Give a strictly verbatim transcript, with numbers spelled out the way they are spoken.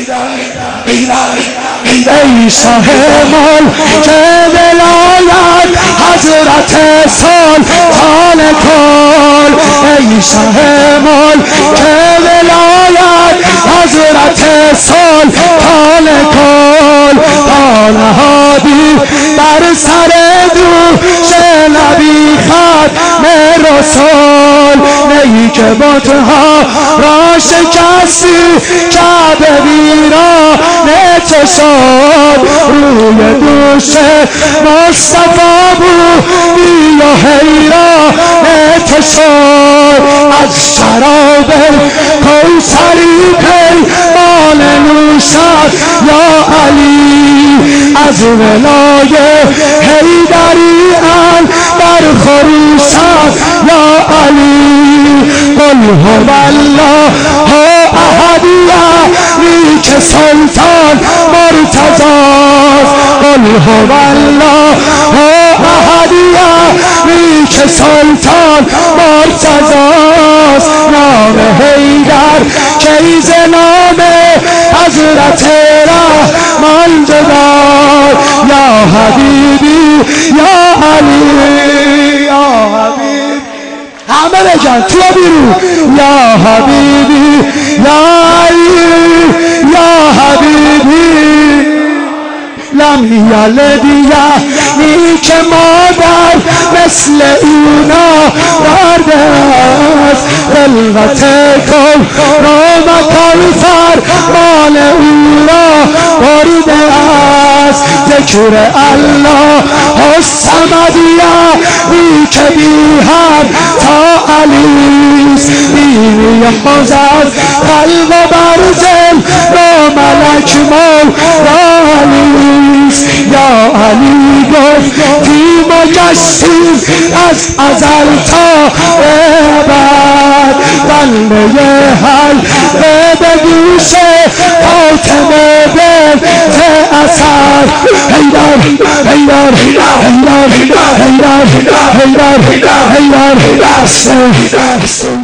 ای شاه ملک ولایت حضرت سلطان کل، ای شاه ملک ولایت حضرت سلطان کل، تا نهادی بر سر دوش نبی ختم رسول، نی که بتها را شکستی کعبه ویرانه تو شد، روی دوش مصطفی بودی و حیرانه تو شد، از شراب کوثری پیمان نوشد یا علی، از ولای حیدری ان بر خروشد یا علی، قل هو الله احد یعنی که سلطان مرتضاست، قل هو الله احد یعنی که سلطان مرتضاست، نام حیدر کیز نام حضرت رحمان جدار، یا حبیبی یا علی یا حبیبی، همه بگن تو بیرون، یا حبیبی یا علی یا حبیبی، لم یلد یعنی که مادر مثل اونا برده است، خلقت کن رامکان فرمان او را برده است، ذکر الله الصمد یعنی که بی حد تا علیست، بینی خزد قلب و برزل را ملک مولا علیست، یا علی گفتی مجسم از ازل تا ابد، بنده حلقه به گوش فاطمه بنت اسد، حیدر حیدر حیدر حیدر حیدر حیدر حیدر حیدر